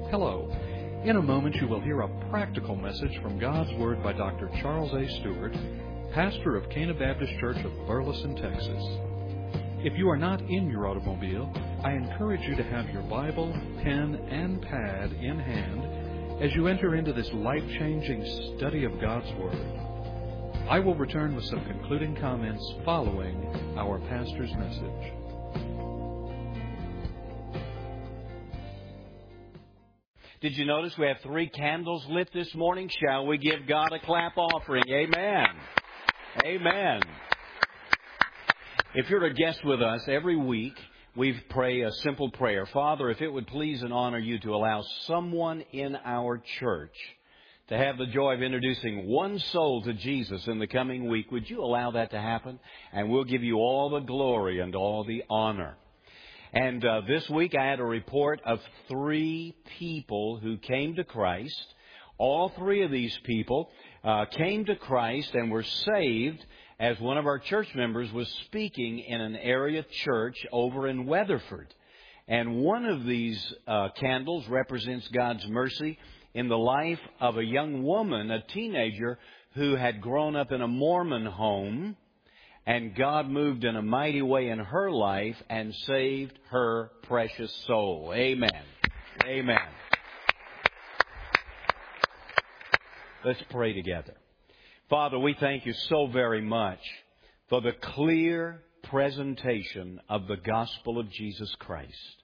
Hello. In a moment you will hear a practical message from God's Word by Dr. Charles A. Stewart, pastor of Cana Baptist Church of Burleson, Texas. If you are not in your automobile, I encourage you to have your Bible, pen, and pad in hand as you enter into this life-changing study of God's Word. I will return with some concluding comments following our pastor's message. Did you notice we have 3 candles lit this morning? Shall we give God a clap offering? Amen. Amen. If you're a guest with us, every week we pray a simple prayer. Father, if it would please and honor you to allow someone in our church to have the joy of introducing one soul to Jesus in the coming week, would you allow that to happen? And we'll give you all the glory and all the honor. And this week I had a report of 3 people who came to Christ. All 3 of these people came to Christ and were saved as one of our church members was speaking in an area church over in Weatherford. And one of these candles represents God's mercy in the life of a young woman, a teenager, who had grown up in a Mormon home. And God moved in a mighty way in her life and saved her precious soul. Amen. Amen. Let's pray together. Father, we thank you so very much for the clear presentation of the gospel of Jesus Christ.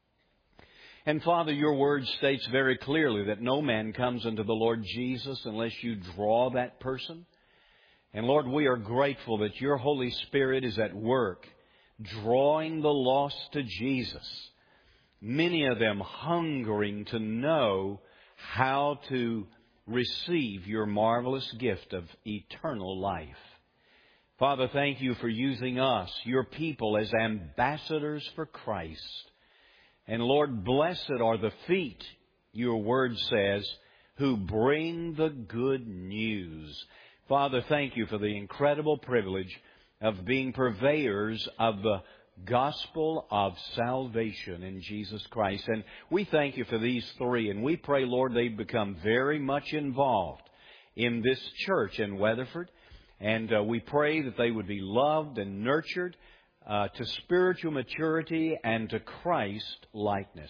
And Father, your word states very clearly that no man comes unto the Lord Jesus unless you draw that person. And Lord, we are grateful that your Holy Spirit is at work, drawing the lost to Jesus. Many of them hungering to know how to receive your marvelous gift of eternal life. Father, thank you for using us, your people, as ambassadors for Christ. And Lord, blessed are the feet, your word says, who bring the good news. Father, thank you for the incredible privilege of being purveyors of the gospel of salvation in Jesus Christ. And we thank you for these 3. And we pray, Lord, they become very much involved in this church in Weatherford. And we pray that they would be loved and nurtured to spiritual maturity and to Christ likeness.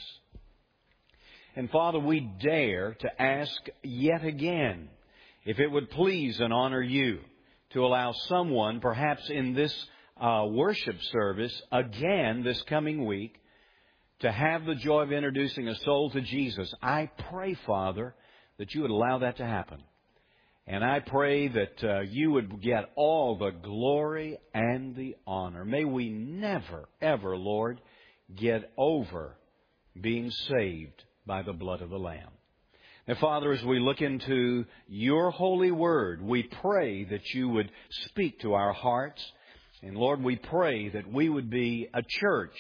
And Father, we dare to ask yet again, if it would please and honor you to allow someone, perhaps in this worship service, again this coming week, to have the joy of introducing a soul to Jesus. I pray, Father, that you would allow that to happen. And I pray that you would get all the glory and the honor. May we never, ever, Lord, get over being saved by the blood of the Lamb. Now, Father, as we look into your holy word, we pray that you would speak to our hearts. And, Lord, we pray that we would be a church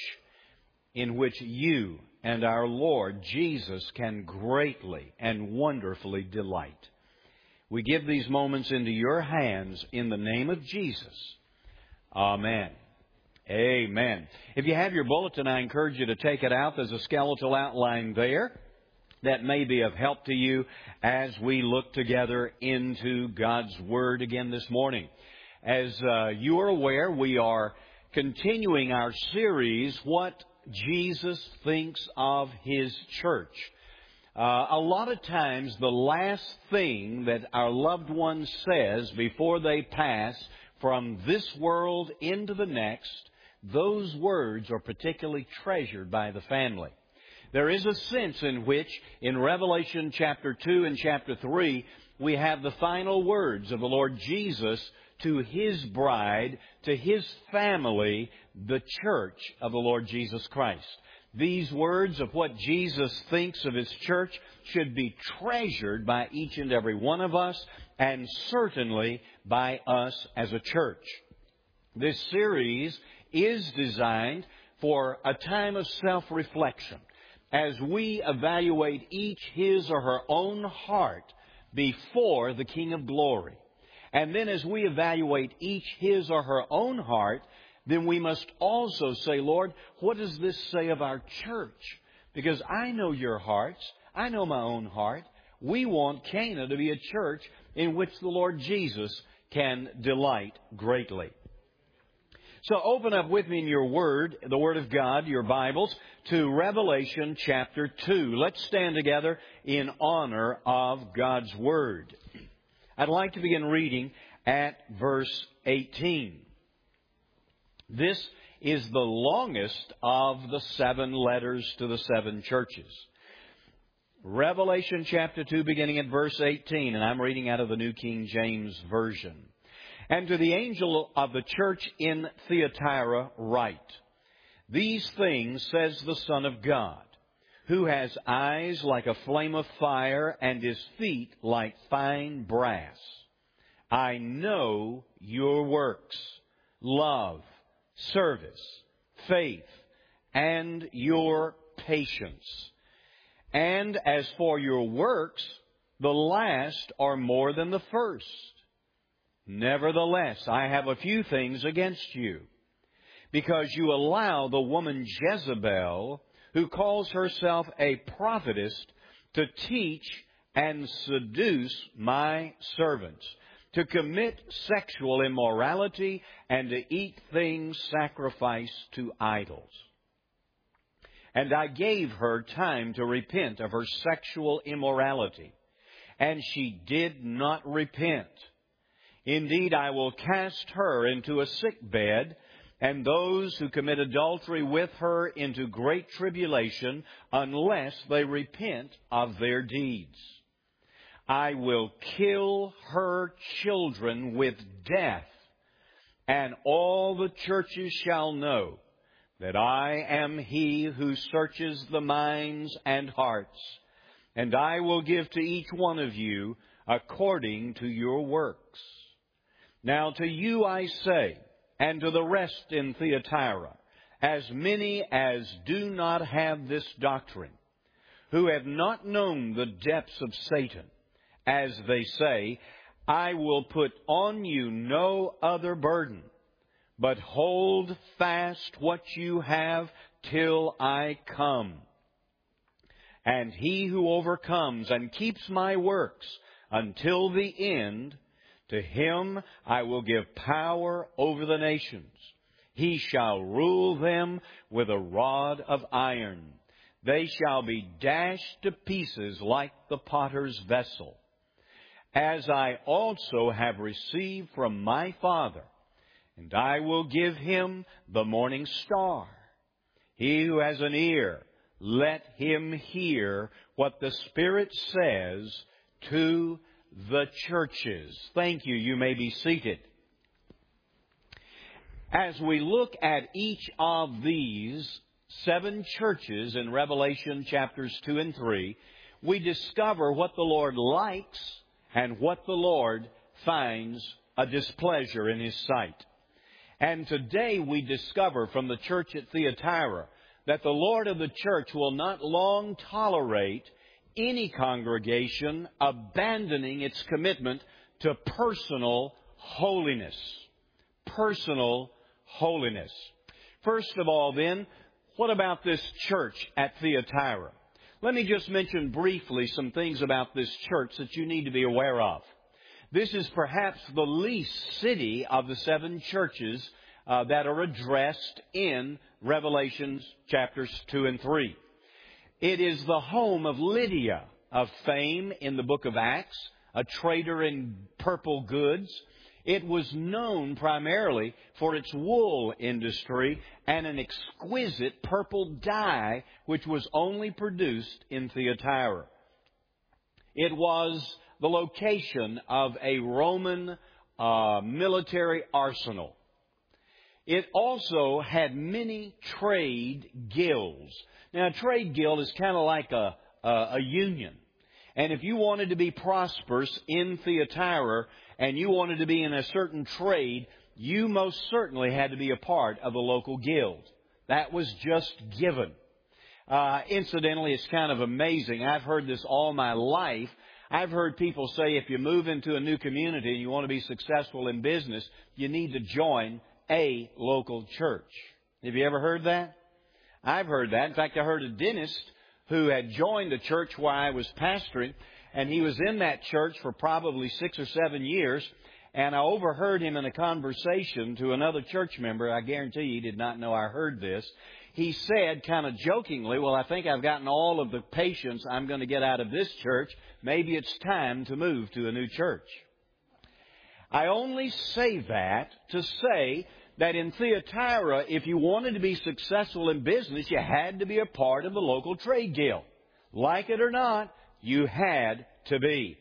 in which you and our Lord Jesus can greatly and wonderfully delight. We give these moments into your hands in the name of Jesus. Amen. Amen. If you have your bulletin, I encourage you to take it out. There's a skeletal outline there that may be of help to you as we look together into God's Word again this morning. As you are aware, we are continuing our series, What Jesus Thinks of His Church. A lot of times, the last thing that our loved one says before they pass from this world into the next, those words are particularly treasured by the family. There is a sense in which, in Revelation chapter 2 and chapter 3, we have the final words of the Lord Jesus to His bride, to His family, the church of the Lord Jesus Christ. These words of what Jesus thinks of His church should be treasured by each and every one of us, and certainly by us as a church. This series is designed for a time of self-reflection, as we evaluate each his or her own heart before the King of Glory. And then as we evaluate each his or her own heart, then we must also say, Lord, what does this say of our church? Because I know your hearts. I know my own heart. We want Cana to be a church in which the Lord Jesus can delight greatly. So open up with me in your Word, the Word of God, your Bibles, to Revelation chapter 2. Let's stand together in honor of God's Word. I'd like to begin reading at verse 18. This is the longest of the 7 letters to the 7 churches. Revelation chapter 2, beginning at verse 18, and I'm reading out of the New King James Version. And to the angel of the church in Thyatira write, These things says the Son of God, who has eyes like a flame of fire and his feet like fine brass. I know your works, love, service, faith, and your patience. And as for your works, the last are more than the first. Nevertheless, I have a few things against you, because you allow the woman Jezebel, who calls herself a prophetess, to teach and seduce my servants, to commit sexual immorality and to eat things sacrificed to idols. And I gave her time to repent of her sexual immorality, and she did not repent. Indeed, I will cast her into a sickbed, and those who commit adultery with her into great tribulation, unless they repent of their deeds. I will kill her children with death, and all the churches shall know that I am He who searches the minds and hearts, and I will give to each one of you according to your works. Now to you I say, and to the rest in Thyatira, as many as do not have this doctrine, who have not known the depths of Satan, as they say, I will put on you no other burden, but hold fast what you have till I come. And he who overcomes and keeps my works until the end, to him I will give power over the nations. He shall rule them with a rod of iron. They shall be dashed to pieces like the potter's vessel. As I also have received from my Father, and I will give him the morning star. He who has an ear, let him hear what the Spirit says to the churches. Thank you. You may be seated. As we look at each of these 7 churches in Revelation chapters 2 and 3, we discover what the Lord likes and what the Lord finds a displeasure in His sight. And today we discover from the church at Thyatira that the Lord of the church will not long tolerate any congregation abandoning its commitment to personal holiness. Personal holiness. First of all, then, what about this church at Thyatira? Let me just mention briefly some things about this church that you need to be aware of. This is perhaps the least city of the 7 churches that are addressed in Revelation chapters 2 and 3. It is the home of Lydia, of fame in the book of Acts, a trader in purple goods. It was known primarily for its wool industry and an exquisite purple dye which was only produced in Thyatira. It was the location of a Roman military arsenal. It also had many trade guilds. Now, a trade guild is kind of like a union. And if you wanted to be prosperous in Thyatira and you wanted to be in a certain trade, you most certainly had to be a part of a local guild. That was just given. Incidentally, it's kind of amazing. I've heard this all my life. I've heard people say if you move into a new community and you want to be successful in business, you need to join a local church. Have you ever heard that? I've heard that. In fact, I heard a dentist who had joined a church where I was pastoring, and he was in that church for probably 6 or 7 years, and I overheard him in a conversation to another church member. I guarantee you he did not know I heard this. He said, kind of jokingly, well, I think I've gotten all of the patience I'm going to get out of this church. Maybe it's time to move to a new church. I only say that to say that in Thyatira, if you wanted to be successful in business, you had to be a part of the local trade guild. Like it or not, you had to be.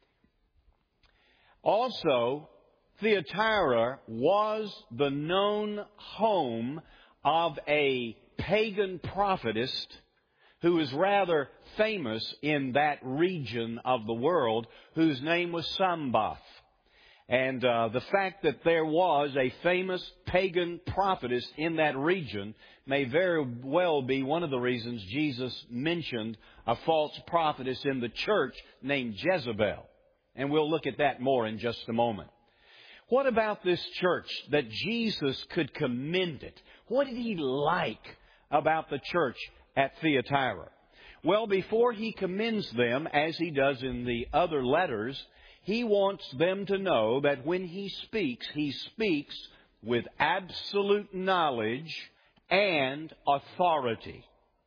Also, Thyatira was the known home of a pagan prophetess who was rather famous in that region of the world, whose name was Sambath. And the fact that there was a famous pagan prophetess in that region may very well be one of the reasons Jesus mentioned a false prophetess in the church named Jezebel. And we'll look at that more in just a moment. What about this church that Jesus could commend it? What did He like about the church at Thyatira? Well, before He commends them, as He does in the other letters, He wants them to know that when He speaks with absolute knowledge and authority.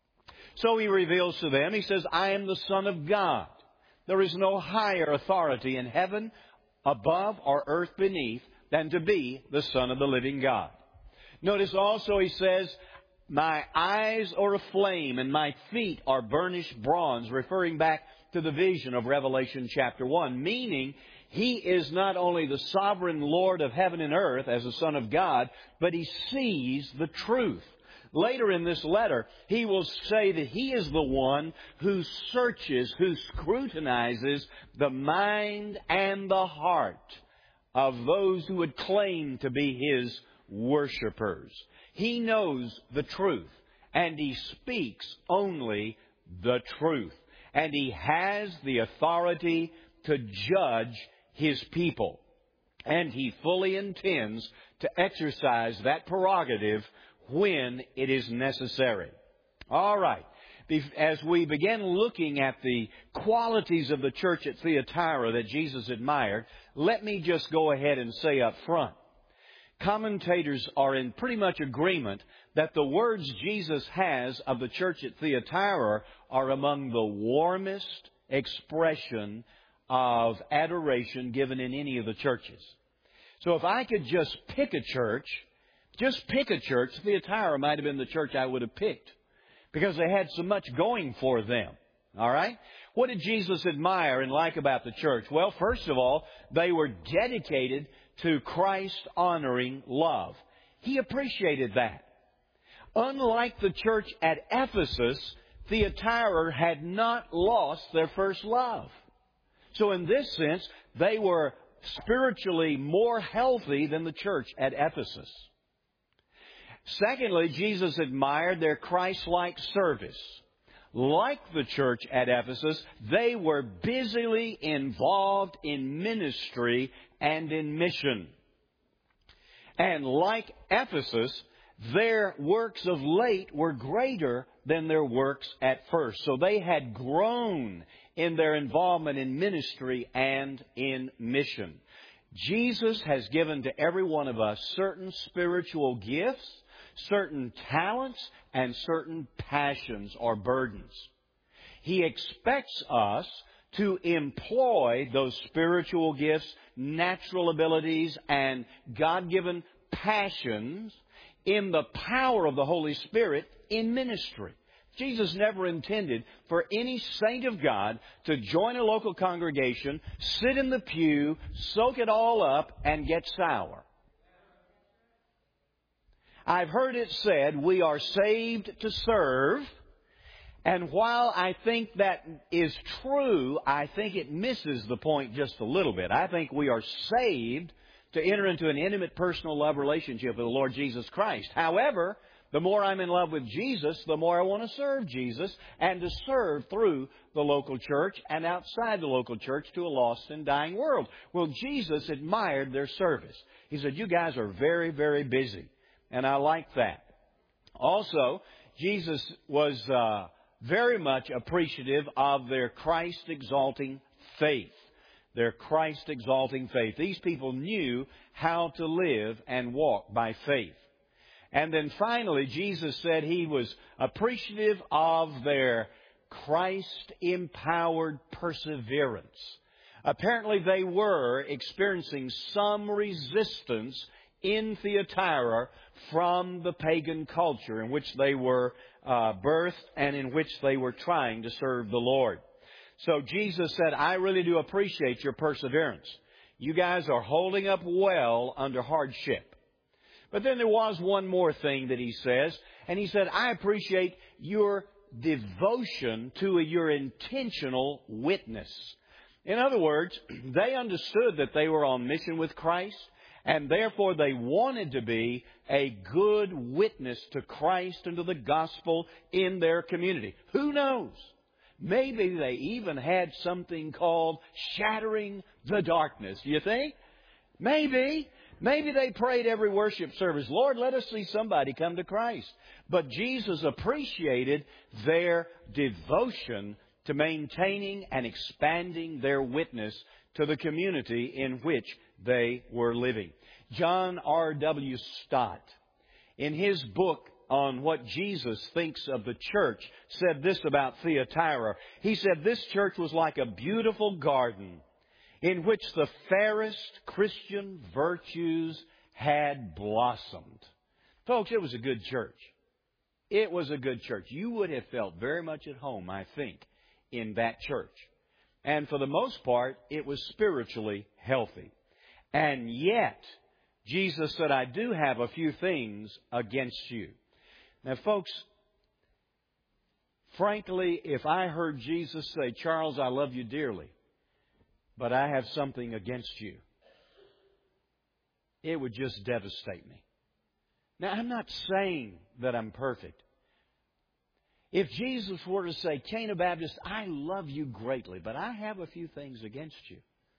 So He reveals to them, He says, I am the Son of God. There is no higher authority in heaven above or earth beneath than to be the Son of the living God. Notice also He says, my eyes are aflame and my feet are burnished bronze, referring back to the vision of Revelation chapter 1, meaning He is not only the sovereign Lord of heaven and earth as the Son of God, but He sees the truth. Later in this letter, He will say that He is the one who searches, who scrutinizes the mind and the heart of those who would claim to be His worshipers. He knows the truth, and He speaks only the truth. And He has the authority to judge His people. And He fully intends to exercise that prerogative when it is necessary. All right. As we begin looking at the qualities of the church at Thyatira that Jesus admired, let me just go ahead and say up front, commentators are in pretty much agreement that the words Jesus has of the church at Thyatira are among the warmest expression of adoration given in any of the churches. So if I could just pick a church, Thyatira might have been the church I would have picked, because they had so much going for them. All right? What did Jesus admire and like about the church? Well, first of all, they were dedicated to Christ-honoring love. He appreciated that. Unlike the church at Ephesus, Thyatira had not lost their first love. So in this sense, they were spiritually more healthy than the church at Ephesus. Secondly, Jesus admired their Christ-like service. Like the church at Ephesus, they were busily involved in ministry and in mission. And like Ephesus, their works of late were greater than their works at first. So they had grown in their involvement in ministry and in mission. Jesus has given to every one of us certain spiritual gifts, certain talents, and certain passions or burdens. He expects us to employ those spiritual gifts, natural abilities, and God-given passions in the power of the Holy Spirit in ministry. Jesus never intended for any saint of God to join a local congregation, sit in the pew, soak it all up, and get sour. I've heard it said we are saved to serve, and while I think that is true, I think it misses the point just a little bit. I think we are saved to enter into an intimate personal love relationship with the Lord Jesus Christ. However, the more I'm in love with Jesus, the more I want to serve Jesus and to serve through the local church and outside the local church to a lost and dying world. Well, Jesus admired their service. He said, you guys are very, very busy. And I like that. Also, Jesus was very much appreciative of their Christ-exalting faith. Their Christ-exalting faith. These people knew how to live and walk by faith. And then finally, Jesus said He was appreciative of their Christ-empowered perseverance. Apparently they were experiencing some resistance in Thyatira from the pagan culture in which they were birthed and in which they were trying to serve the Lord. So Jesus said, I really do appreciate your perseverance. You guys are holding up well under hardship. But then there was one more thing that He says, and He said, I appreciate your devotion to your intentional witness. In other words, they understood that they were on mission with Christ, and therefore they wanted to be a good witness to Christ and to the gospel in their community. Who knows? Maybe they even had something called shattering the darkness. Do you think? Maybe. Maybe they prayed every worship service, Lord, let us see somebody come to Christ. But Jesus appreciated their devotion to maintaining and expanding their witness to the community in which they were living. John R.W. Stott, in his book on what Jesus thinks of the church, said this about Thyatira. He said, this church was like a beautiful garden in which the fairest Christian virtues had blossomed. Folks, it was a good church. It was a good church. You would have felt very much at home, I think, in that church. And for the most part, it was spiritually healthy. And yet, Jesus said, I do have a few things against you. Now, folks, frankly, if I heard Jesus say, Charles, I love you dearly, but I have something against you, it would just devastate me. Now, I'm not saying that I'm perfect. If Jesus were to say, Cana Baptist, I love you greatly, but I have a few things against you,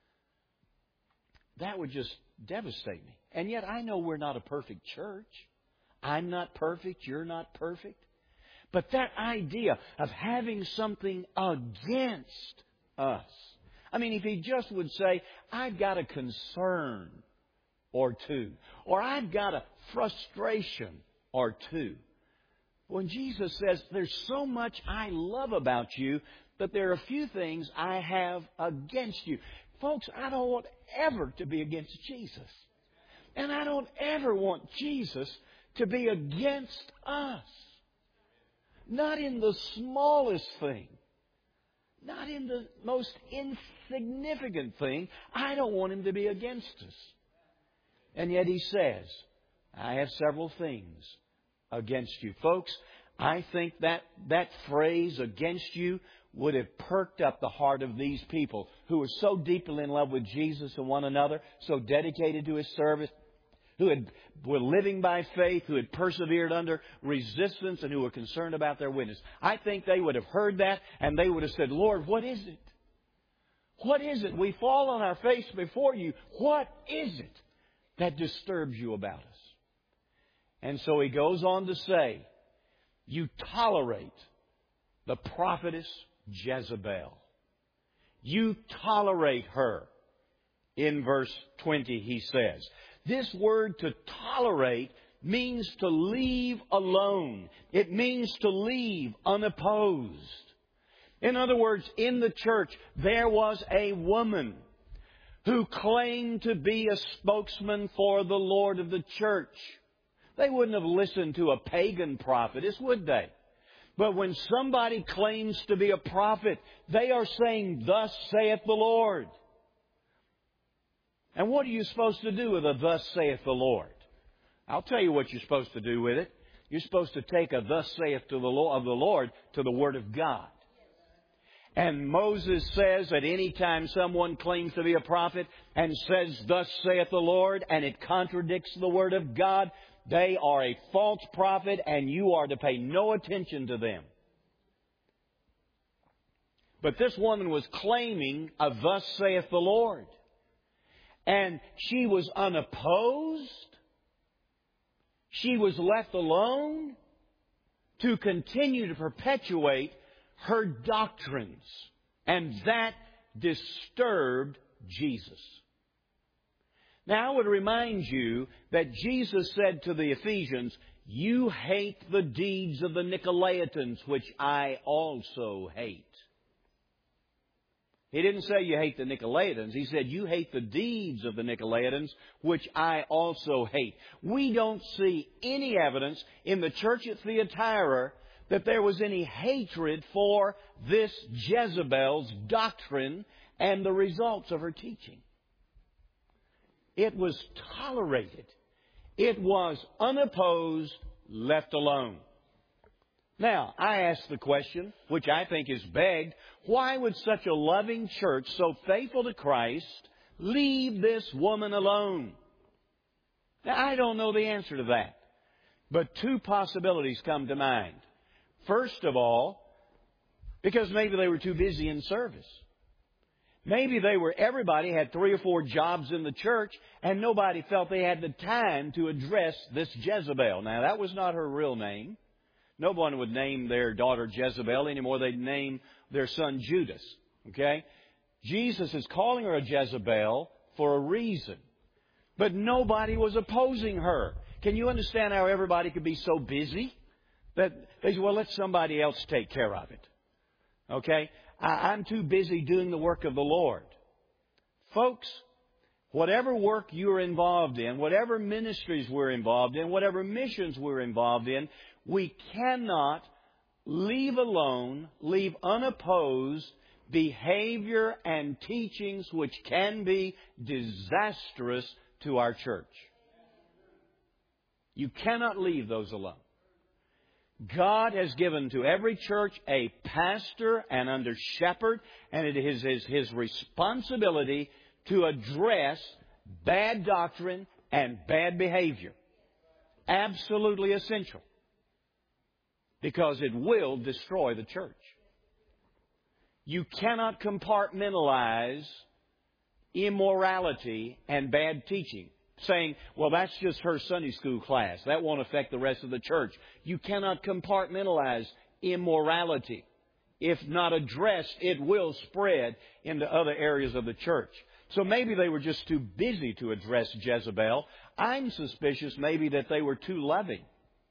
that would just devastate me. And yet I know we're not a perfect church. I'm not perfect. You're not perfect. But that idea of having something against us. I mean, if He just would say, I've got a concern or two, or I've got a frustration or two. When Jesus says, there's so much I love about you, but there are a few things I have against you. Folks, I don't want ever to be against Jesus. And I don't ever want Jesus to be against us. Not in the smallest thing. Not in the most insignificant thing. I don't want Him to be against us. And yet He says, I have several things against you. Folks, I think that phrase, against you, would have perked up the heart of these people who were so deeply in love with Jesus and one another, so dedicated to His service, who were living by faith, who had persevered under resistance, and who were concerned about their witness. I think they would have heard that, and they would have said, Lord, what is it? What is it? We fall on our face before you. What is it that disturbs you about us? And so He goes on to say, you tolerate the prophetess Jezebel. You tolerate her. In verse 20 he says, this word to tolerate means to leave alone. It means to leave unopposed. In other words, in the church there was a woman who claimed to be a spokesman for the Lord of the church. They wouldn't have listened to a pagan prophetess, would they? But when somebody claims to be a prophet, they are saying, thus saith the Lord. And what are you supposed to do with a thus saith the Lord? I'll tell you what you're supposed to do with it. You're supposed to take a thus saith to the Lord, of the Lord to the Word of God. And Moses says that any time someone claims to be a prophet and says, thus saith the Lord, and it contradicts the Word of God, they are a false prophet and you are to pay no attention to them. But this woman was claiming a thus saith the Lord. And she was unopposed. She was left alone to continue to perpetuate her doctrines. And that disturbed Jesus. Now, I would remind you that Jesus said to the Ephesians, "You hate the deeds of the Nicolaitans, which I also hate." He didn't say you hate the Nicolaitans. He said you hate the deeds of the Nicolaitans, which I also hate. We don't see any evidence in the church at Thyatira that there was any hatred for this Jezebel's doctrine and the results of her teaching. It was tolerated. It was unopposed, left alone. Now, I ask the question, which I think is begged, why would such a loving church, so faithful to Christ, leave this woman alone? Now, I don't know the answer to that. But two possibilities come to mind. First of all, because maybe they were too busy in service. Maybe everybody had 3 or 4 jobs in the church, and nobody felt they had the time to address this Jezebel. Now, that was not her real name. No one would name their daughter Jezebel anymore. They'd name their son Judas. Okay? Jesus is calling her a Jezebel for a reason. But nobody was opposing her. Can you understand how everybody could be so busy that they say, well, let somebody else take care of it? Okay? I'm too busy doing the work of the Lord. Folks, whatever work you're involved in, whatever ministries we're involved in, whatever missions we're involved in, we cannot leave alone, leave unopposed behavior and teachings which can be disastrous to our church. You cannot leave those alone. God has given to every church a pastor and under shepherd, and it is his responsibility to address bad doctrine and bad behavior. Absolutely essential. Because it will destroy the church. You cannot compartmentalize immorality and bad teaching, saying, well, that's just her Sunday school class. That won't affect the rest of the church. You cannot compartmentalize immorality. If not addressed, it will spread into other areas of the church. So maybe they were just too busy to address Jezebel. I'm suspicious maybe that they were too loving.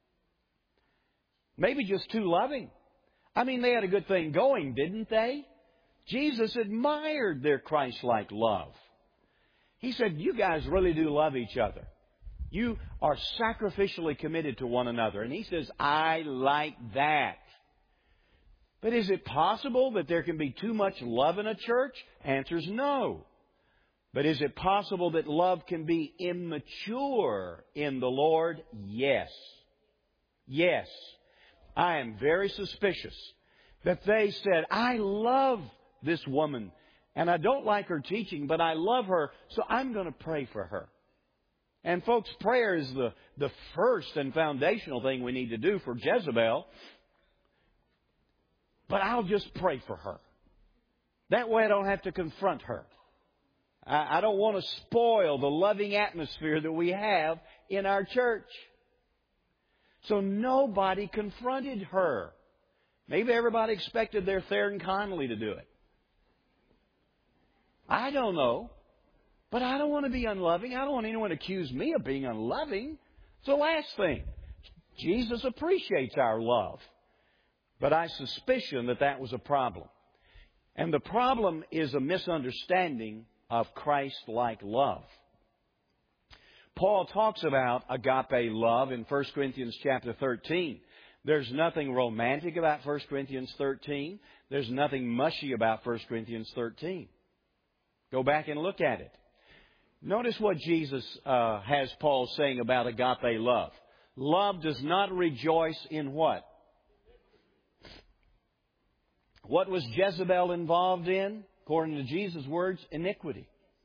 Maybe just too loving. I mean, they had a good thing going, didn't they? Jesus admired their Christ-like love. He said, you guys really do love each other. You are sacrificially committed to one another. And He says, I like that. But is it possible that there can be too much love in a church? Answer's no. But is it possible that love can be immature in the Lord? Yes. Yes. I am very suspicious that they said, I love this woman and I don't like her teaching, but I love her, so I'm going to pray for her. And folks, prayer is the first and foundational thing we need to do for Jezebel. But I'll just pray for her. That way I don't have to confront her. I don't want to spoil the loving atmosphere that we have in our church. So nobody confronted her. Maybe everybody expected their Theron Connolly to do it. I don't know. But I don't want to be unloving. I don't want anyone to accuse me of being unloving. It's the last thing. Jesus appreciates our love. But I suspicion that that was a problem. And the problem is a misunderstanding of Christ-like love. Paul talks about agape love in 1 Corinthians chapter 13. There's nothing romantic about 1 Corinthians 13. There's nothing mushy about 1 Corinthians 13. Go back and look at it. Notice what Jesus has Paul saying about agape love. Love does not rejoice in what? What was Jezebel involved in? According to Jesus' words, iniquity.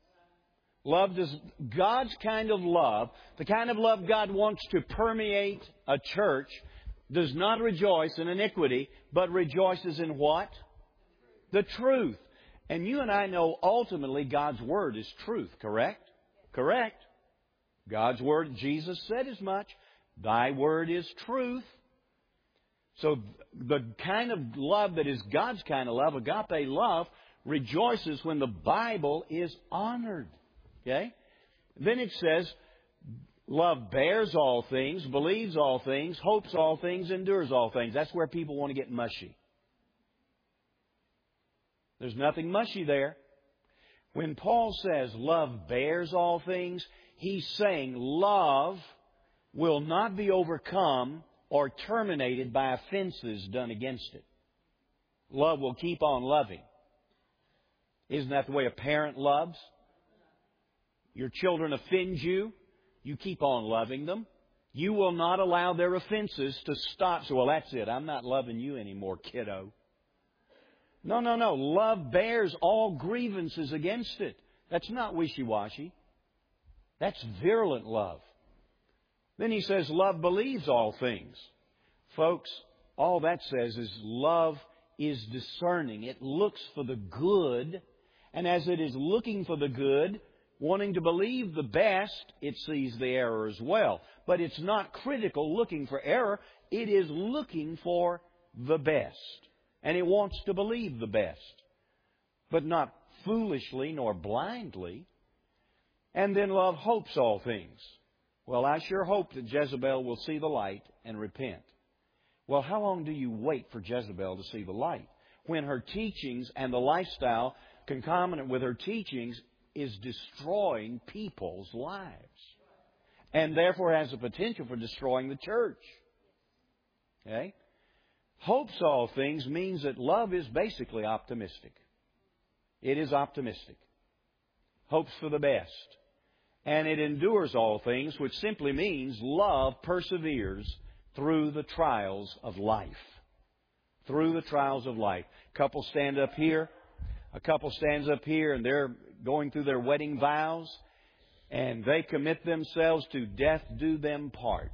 God's kind of love, the kind of love God wants to permeate a church, does not rejoice in iniquity, but rejoices in what? The truth. And you and I know ultimately God's Word is truth, correct? Correct. God's Word, Jesus said as much. Thy Word is truth. So the kind of love that is God's kind of love, agape love, rejoices when the Bible is honored. Okay? Then it says, love bears all things, believes all things, hopes all things, endures all things. That's where people want to get mushy. There's nothing mushy there. When Paul says love bears all things, he's saying love will not be overcome or terminated by offenses done against it. Love will keep on loving. Isn't that the way a parent loves? Your children offend you, you keep on loving them. You will not allow their offenses to stop. So, well, that's it. I'm not loving you anymore, kiddo. No. Love bears all grievances against it. That's not wishy-washy. That's virulent love. Then he says, love believes all things. Folks, all that says is love is discerning. It looks for the good. And as it is looking for the good, wanting to believe the best, it sees the error as well. But it's not critical looking for error. It is looking for the best. And it wants to believe the best. But not foolishly nor blindly. And then love hopes all things. Well, I sure hope that Jezebel will see the light and repent. Well, how long do you wait for Jezebel to see the light? When her teachings and the lifestyle concomitant with her teachings is destroying people's lives. And therefore has the potential for destroying the church. Okay? Hopes all things means that love is basically optimistic. It is optimistic. Hopes for the best. And it endures all things, which simply means love perseveres through the trials of life. Through the trials of life. A couple stand up here. A couple stands up here and they're going through their wedding vows. And they commit themselves to death do them part.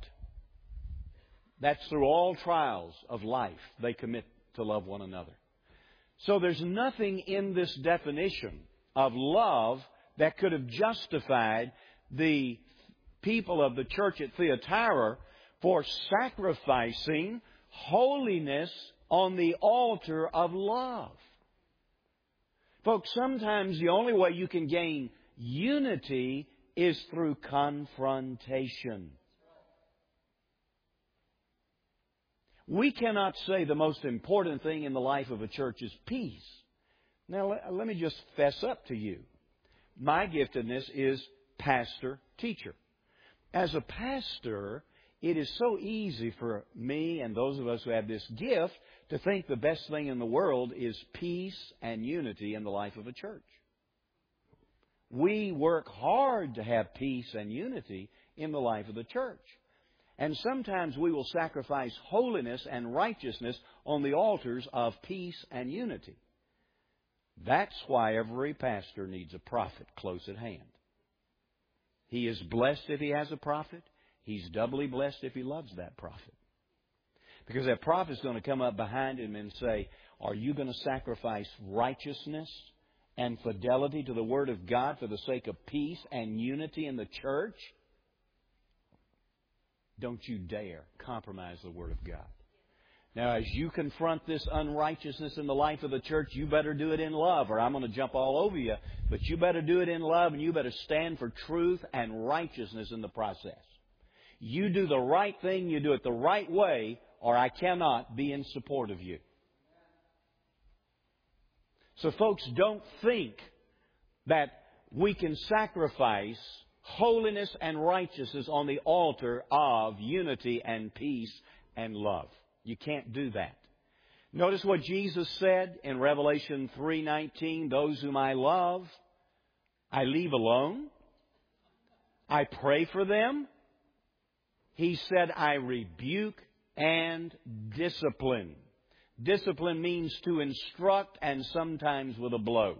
That's through all trials of life they commit to love one another. So there's nothing in this definition of love that could have justified the people of the church at Thyatira for sacrificing holiness on the altar of love. Folks, sometimes the only way you can gain unity is through confrontation. We cannot say the most important thing in the life of a church is peace. Now, let me just fess up to you. My giftedness is pastor-teacher. As a pastor, it is so easy for me and those of us who have this gift to think the best thing in the world is peace and unity in the life of a church. We work hard to have peace and unity in the life of the church. And sometimes we will sacrifice holiness and righteousness on the altars of peace and unity. That's why every pastor needs a prophet close at hand. He is blessed if he has a prophet. He's doubly blessed if he loves that prophet. Because that prophet's going to come up behind him and say, are you going to sacrifice righteousness and fidelity to the Word of God for the sake of peace and unity in the church? Don't you dare compromise the Word of God. Now, as you confront this unrighteousness in the life of the church, you better do it in love, or I'm going to jump all over you. But you better do it in love, and you better stand for truth and righteousness in the process. You do the right thing, you do it the right way, or I cannot be in support of you. So, folks, don't think that we can sacrifice holiness and righteousness on the altar of unity and peace and love. You can't do that. Notice what Jesus said in Revelation 3:19, those whom I love, I leave alone. I pray for them. He said, I rebuke and discipline. Discipline means to instruct and sometimes with a blow.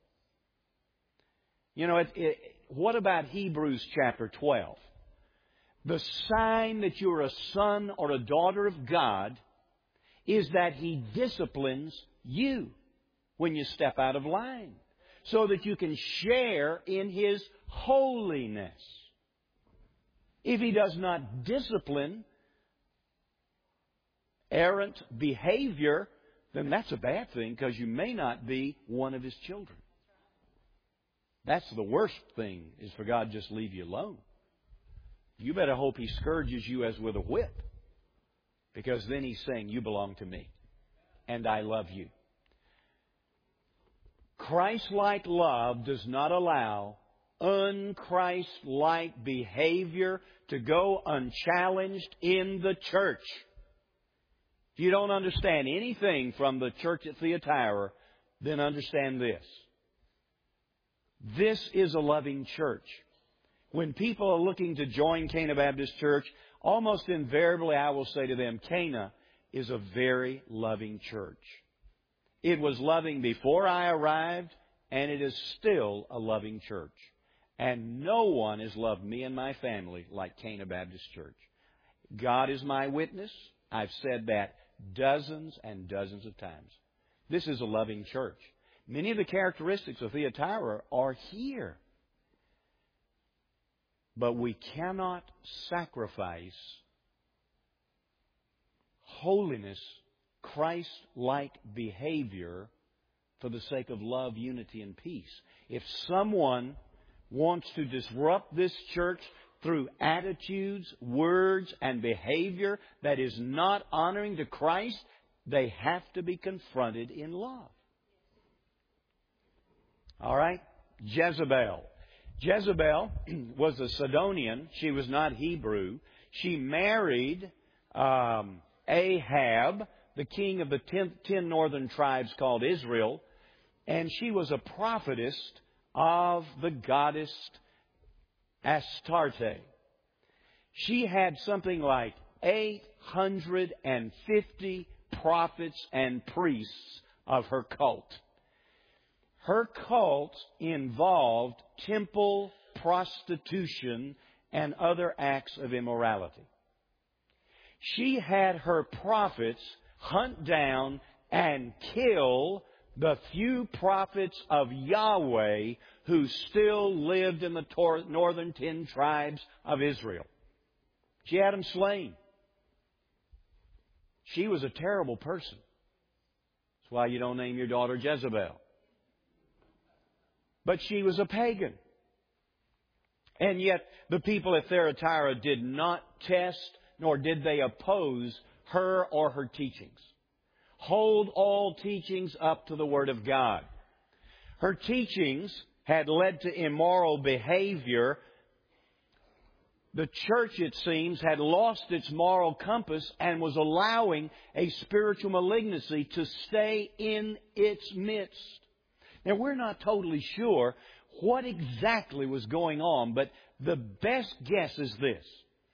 You know, what about Hebrews chapter 12? The sign that you're a son or a daughter of God is that He disciplines you when you step out of line, so that you can share in His holiness. If He does not discipline, errant behavior, then that's a bad thing because you may not be one of His children. That's the worst thing, is for God to just leave you alone. You better hope He scourges you as with a whip, because then He's saying, you belong to me, and I love you. Christ-like love does not allow un-Christ-like behavior to go unchallenged in the church. If you don't understand anything from the church at Thyatira, then understand this. This is a loving church. When people are looking to join Cana Baptist Church, almost invariably I will say to them, Cana is a very loving church. It was loving before I arrived, and it is still a loving church. And no one has loved me and my family like Cana Baptist Church. God is my witness. I've said that dozens and dozens of times. This is a loving church. Many of the characteristics of Thyatira are here. But we cannot sacrifice holiness, Christ-like behavior for the sake of love, unity, and peace. If someone wants to disrupt this church through attitudes, words, and behavior that is not honoring to Christ, they have to be confronted in love. All right? Jezebel. Jezebel was a Sidonian. She was not Hebrew. She married Ahab, the king of the 10 northern tribes called Israel, and she was a prophetess of the goddess Astarte. She had something like 850 prophets and priests of her cult. Her cult involved temple prostitution and other acts of immorality. She had her prophets hunt down and kill the few prophets of Yahweh who still lived in the northern 10 tribes of Israel. She had them slain. She was a terrible person. That's why you don't name your daughter Jezebel. But she was a pagan. And yet the people at Thyatira did not test, nor did they oppose her or her teachings. Hold all teachings up to the Word of God. Her teachings had led to immoral behavior. The church, it seems, had lost its moral compass and was allowing a spiritual malignancy to stay in its midst. Now, we're not totally sure what exactly was going on, but the best guess is this.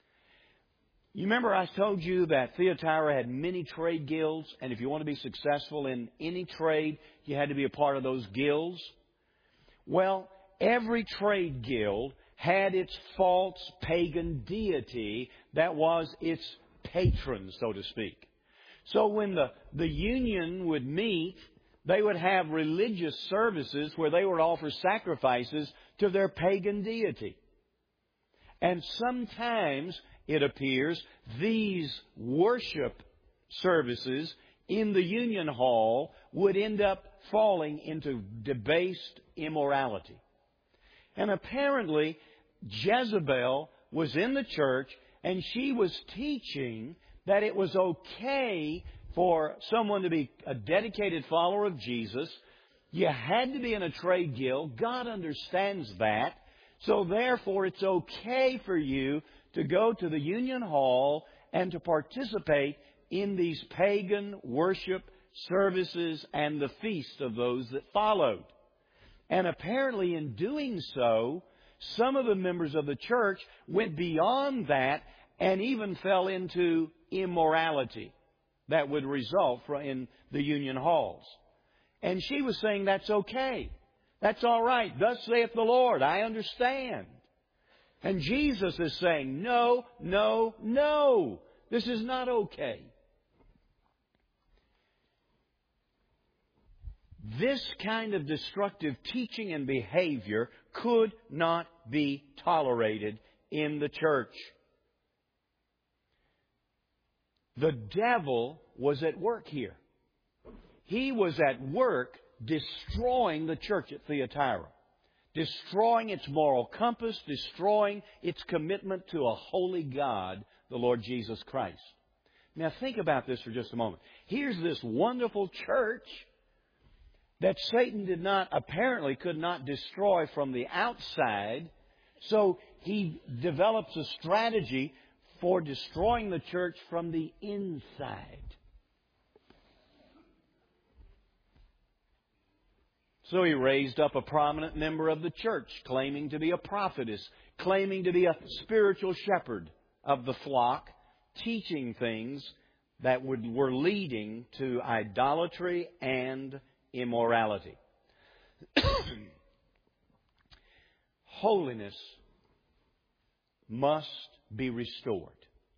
You remember I told you that Thyatira had many trade guilds, and if you want to be successful in any trade, you had to be a part of those guilds? Well, every trade guild had its false pagan deity that was its patron, so to speak. So when the union would meet, they would have religious services where they would offer sacrifices to their pagan deity. And sometimes, it appears, these worship services in the union hall would end up falling into debased immorality. And apparently, Jezebel was in the church and she was teaching that it was okay for someone to be a dedicated follower of Jesus. You had to be in a trade guild. God understands that. So therefore, it's okay for you to go to the union hall and to participate in these pagan worship services and the feast of those that followed. And apparently in doing so, some of the members of the church went beyond that and even fell into immorality that would result in the union halls. And she was saying that's okay. That's all right. Thus saith the Lord. I understand. And Jesus is saying, no, no, no. This is not okay. This kind of destructive teaching and behavior could not be tolerated in the church. The devil was at work here. He was at work destroying the church at Thyatira, destroying its moral compass, destroying its commitment to a holy God, the Lord Jesus Christ. Now think about this for just a moment. Here's this wonderful church that Satan could not destroy from the outside. So he develops a strategy for destroying the church from the inside. So he raised up a prominent member of the church, claiming to be a prophetess, claiming to be a spiritual shepherd of the flock, teaching things that were leading to idolatry and immorality. Holiness must be restored.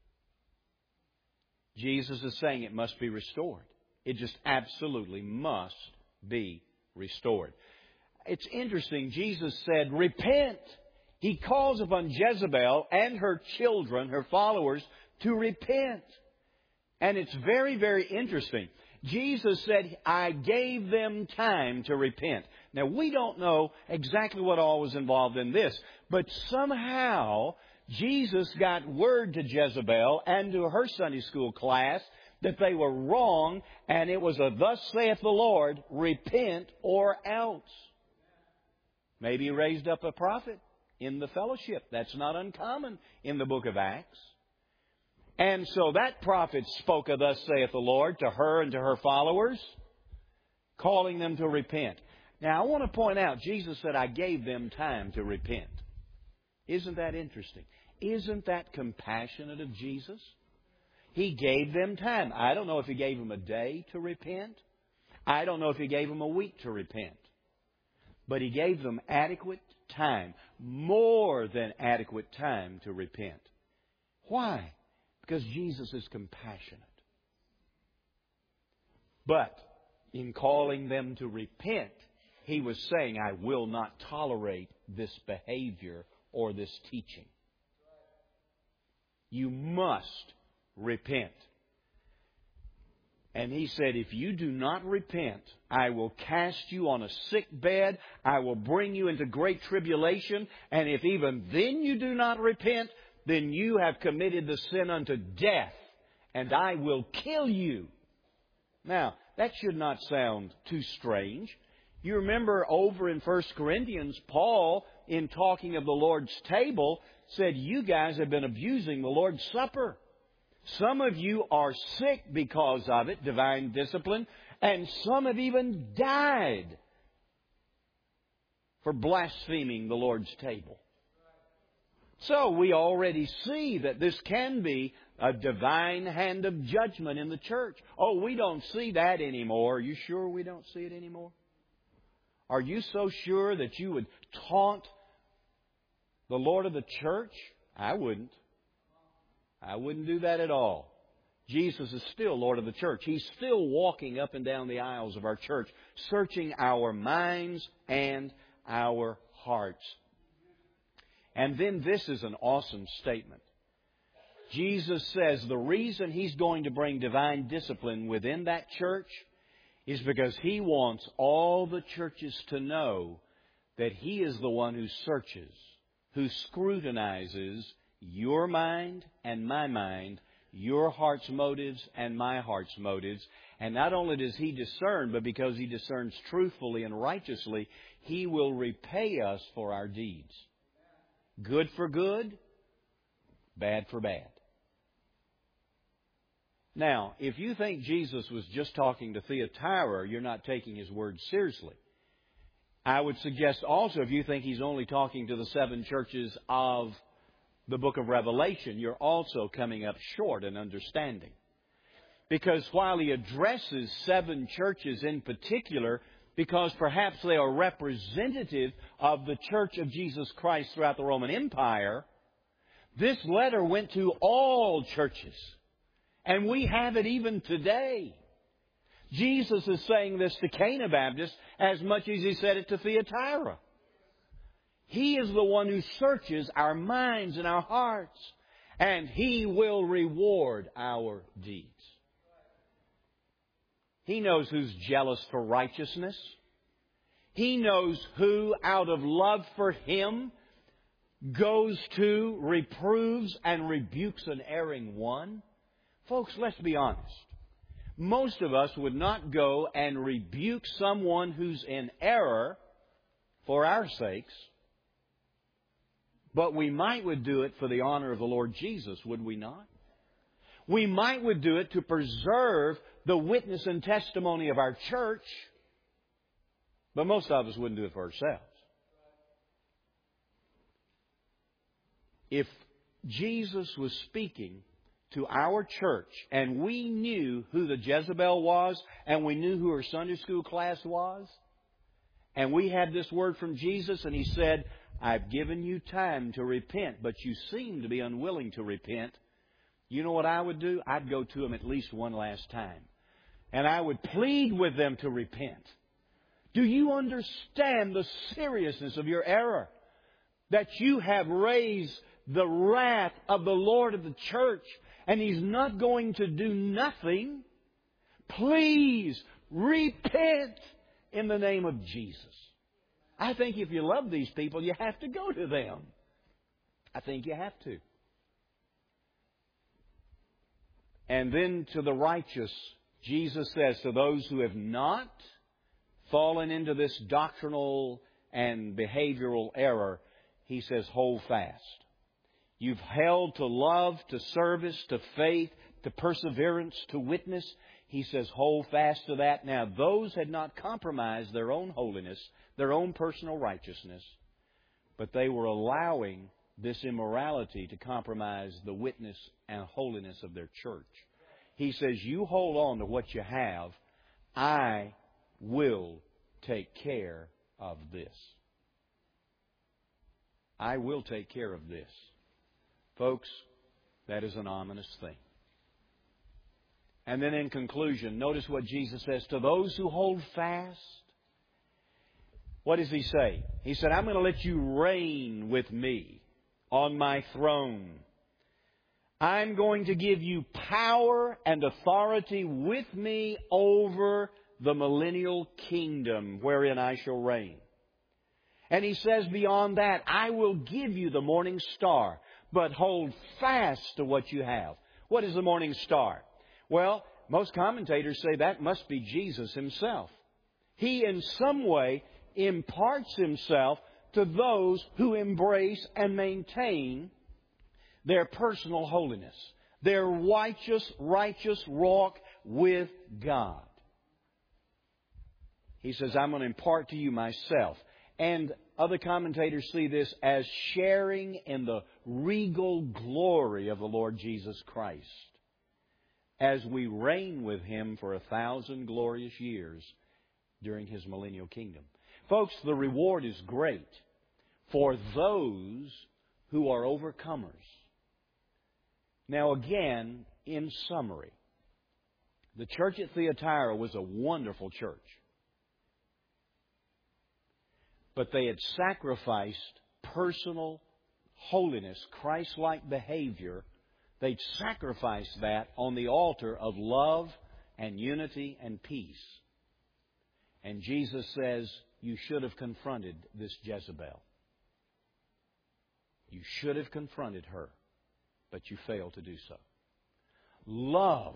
Jesus is saying it must be restored. It just absolutely must be restored. It's interesting. Jesus said, repent. He calls upon Jezebel and her children, her followers, to repent. And it's very, very interesting. Jesus said, I gave them time to repent. Now, we don't know exactly what all was involved in this, but somehow Jesus got word to Jezebel and to her Sunday school class that they were wrong, and it was a thus saith the Lord, repent or else. Maybe he raised up a prophet in the fellowship. That's not uncommon in the book of Acts. And so that prophet spoke a thus saith the Lord to her and to her followers, calling them to repent. Now, I want to point out, Jesus said, I gave them time to repent. Isn't that interesting? Isn't that compassionate of Jesus? He gave them time. I don't know if He gave them a day to repent. I don't know if He gave them a week to repent. But He gave them adequate time, more than adequate time to repent. Why? Because Jesus is compassionate. But in calling them to repent, He was saying, I will not tolerate this behavior or this teaching. You must repent. And He said, if you do not repent, I will cast you on a sick bed. I will bring you into great tribulation. And if even then you do not repent, then you have committed the sin unto death, and I will kill you. Now, that should not sound too strange. You remember over in 1 Corinthians, Paul, in talking of the Lord's table, said, you guys have been abusing the Lord's Supper. Some of you are sick because of it, divine discipline, and some have even died for blaspheming the Lord's table. So we already see that this can be a divine hand of judgment in the church. Oh, we don't see that anymore. Are you sure we don't see it anymore? Are you so sure that you would taunt the Lord of the church? I wouldn't. I wouldn't do that at all. Jesus is still Lord of the church. He's still walking up and down the aisles of our church, searching our minds and our hearts. And then this is an awesome statement. Jesus says the reason He's going to bring divine discipline within that church is because He wants all the churches to know that He is the one who searches, who scrutinizes your mind and my mind, your heart's motives and my heart's motives. And not only does He discern, but because He discerns truthfully and righteously, He will repay us for our deeds. Good for good, bad for bad. Now, if you think Jesus was just talking to Thyatira, you're not taking His words seriously. I would suggest also, if you think He's only talking to the 7 churches of the book of Revelation, you're also coming up short in understanding. Because while He addresses 7 churches in particular, because perhaps they are representative of the Church of Jesus Christ throughout the Roman Empire, this letter went to all churches. And we have it even today. Jesus is saying this to Cana Baptist as much as He said it to Thyatira. He is the one who searches our minds and our hearts, and He will reward our deeds. He knows who's jealous for righteousness. He knows who, out of love for Him, goes to, reproves, and rebukes an erring one. Folks, let's be honest. Most of us would not go and rebuke someone who's in error for our sakes, but we would do it for the honor of the Lord Jesus, would we not? We would do it to preserve the witness and testimony of our church, but most of us wouldn't do it for ourselves. If Jesus was speaking to our church and we knew who the Jezebel was and we knew who her Sunday school class was, and we had this word from Jesus and He said, I've given you time to repent, but you seem to be unwilling to repent. You know what I would do? I'd go to them at least one last time. And I would plead with them to repent. Do you understand the seriousness of your error? That you have raised the wrath of the Lord of the church, and He's not going to do nothing. Please repent in the name of Jesus. I think if you love these people, you have to go to them. I think you have to. And then to the righteous, Jesus says, to those who have not fallen into this doctrinal and behavioral error, He says, hold fast. You've held to love, to service, to faith, to perseverance, to witness. He says, hold fast to that. Now, those had not compromised their own holiness, their own personal righteousness, but they were allowing this immorality to compromise the witness and holiness of their church. He says, you hold on to what you have. I will take care of this. I will take care of this. Folks, that is an ominous thing. And then in conclusion, notice what Jesus says. To those who hold fast, what does He say? He said, I'm going to let you reign with me on my throne. I'm going to give you power and authority with me over the millennial kingdom wherein I shall reign. And He says beyond that, I will give you the morning star, but hold fast to what you have. What is the morning star? Well, most commentators say that must be Jesus Himself. He in some way imparts Himself to those who embrace and maintain their personal holiness, their righteous walk with God. He says, I'm going to impart to you myself. And other commentators see this as sharing in the regal glory of the Lord Jesus Christ as we reign with Him for 1,000 glorious years during His millennial kingdom. Folks, the reward is great for those who are overcomers. Now again, in summary, the church at Thyatira was a wonderful church. But they had sacrificed personal holiness, Christ-like behavior. They'd sacrificed that on the altar of love and unity and peace. And Jesus says, you should have confronted this Jezebel. You should have confronted her, but you failed to do so. Love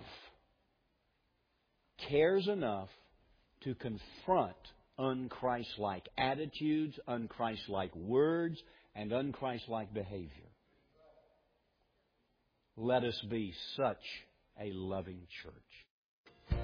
cares enough to confront unchristlike attitudes, unchristlike words, and unchristlike behavior. Let us be such a loving church.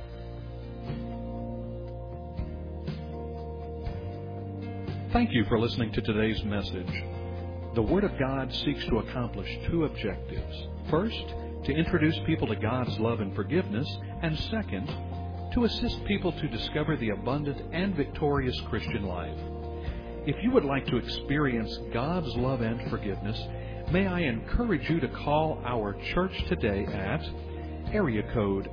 Thank you for listening to today's message. The Word of God seeks to accomplish two objectives. First, to introduce people to God's love and forgiveness, and second, to assist people to discover the abundant and victorious Christian life. If you would like to experience God's love and forgiveness, may I encourage you to call our church today at area code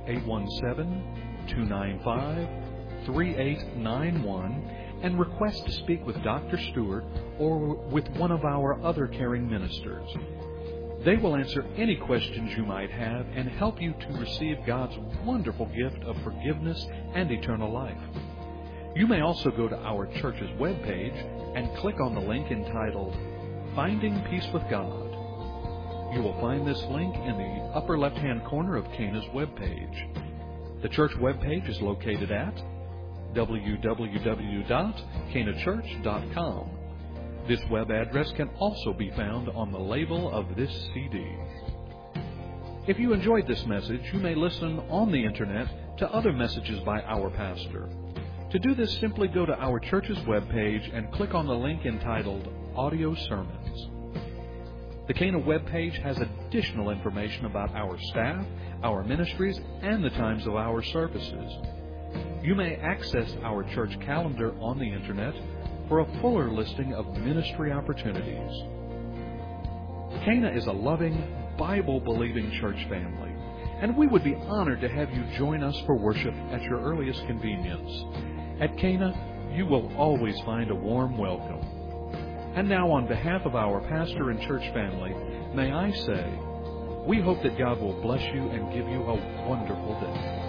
817-295-3891 and request to speak with Dr. Stewart or with one of our other caring ministers. They will answer any questions you might have and help you to receive God's wonderful gift of forgiveness and eternal life. You may also go to our church's webpage and click on the link entitled Finding Peace with God. You will find this link in the upper left-hand corner of Cana's webpage. The church webpage is located at www.canachurch.com. This web address can also be found on the label of this CD. If you enjoyed this message, you may listen on the Internet to other messages by our pastor. To do this, simply go to our church's webpage and click on the link entitled Audio Sermons. The Cana webpage has additional information about our staff, our ministries, and the times of our services. You may access our church calendar on the Internet for a fuller listing of ministry opportunities. Cana is a loving, Bible-believing church family, and we would be honored to have you join us for worship at your earliest convenience. At Cana, you will always find a warm welcome. And now, on behalf of our pastor and church family, may I say, we hope that God will bless you and give you a wonderful day.